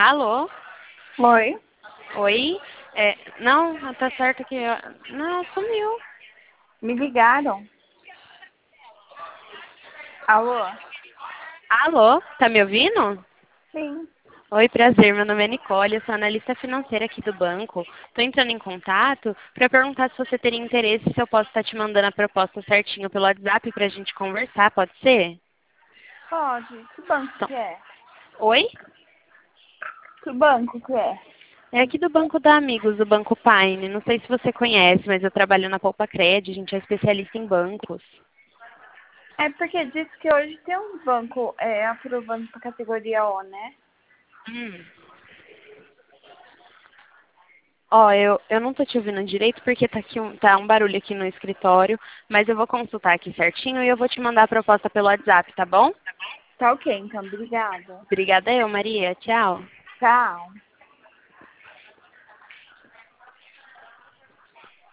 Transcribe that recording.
Alô? Oi? Oi? Não, tá certo que... Não, sumiu. Me ligaram. Alô? Alô? Tá me ouvindo? Sim. Oi, prazer. Meu nome é Nicole, eu sou analista financeira aqui do banco. Tô entrando em contato para perguntar se você teria interesse, se eu posso estar te mandando a proposta certinho pelo WhatsApp pra gente conversar, pode ser? Pode. Que banco Então, que é? oi? Que banco que é? É aqui do Banco da Amigos, do Banco Paine. Não sei se você conhece, mas eu trabalho na Poupa Cred, a gente é especialista em bancos. É porque disse que hoje tem um banco aprovando para categoria O, né? Hum. Ó, eu não tô te ouvindo direito porque tá um barulho aqui no escritório, mas eu vou consultar aqui certinho e eu vou te mandar a proposta pelo WhatsApp, tá bom? Tá ok, então. Obrigada. Obrigada eu, Maria. Tchau. Tchau.